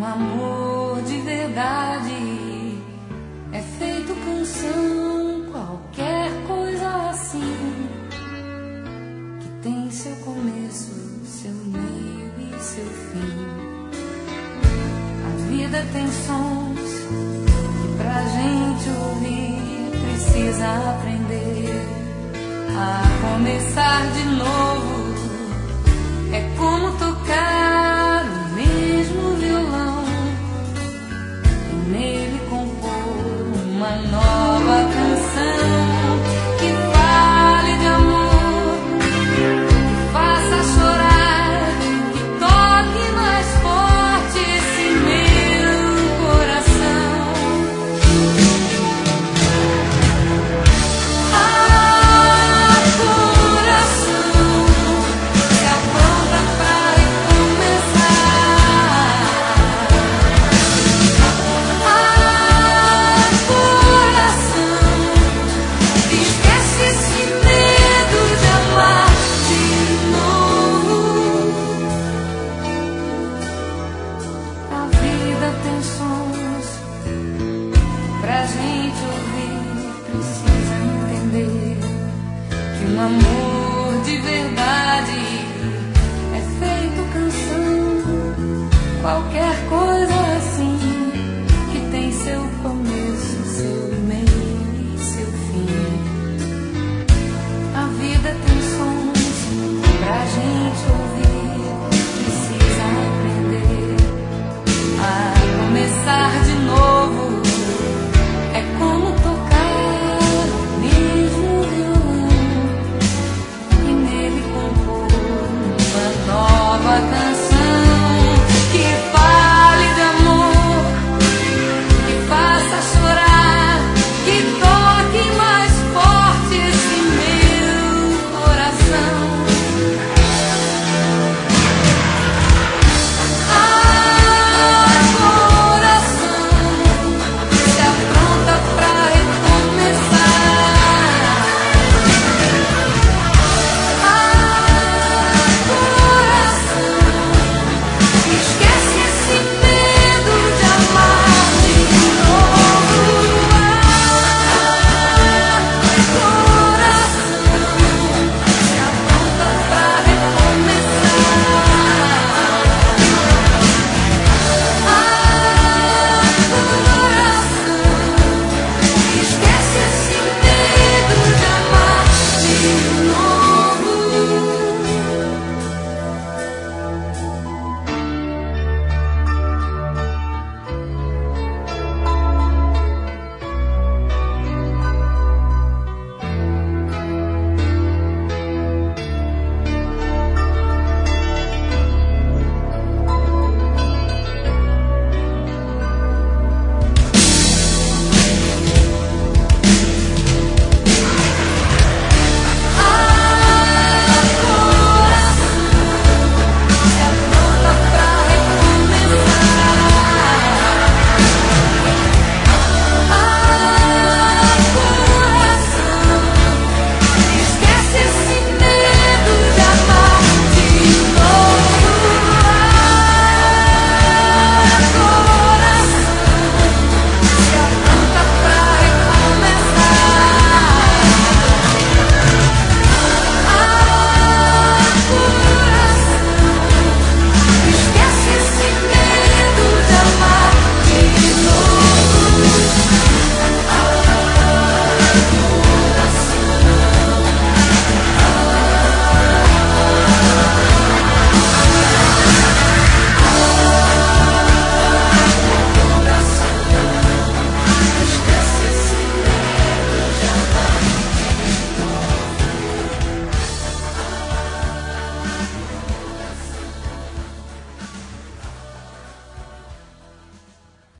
Um amor de verdade é feito canção, qualquer coisa assim, que tem seu começo, seu meio e seu fim. A vida tem sons que pra gente ouvir precisa aprender a começar de novo. É como tocar o mesmo violão e nele compor uma nova canção que fale de amor, que faça chorar, que toque mais forte esse meu coração. Pra gente ouvir, precisa entender que um amor de verdade é feito canção, qualquer coisa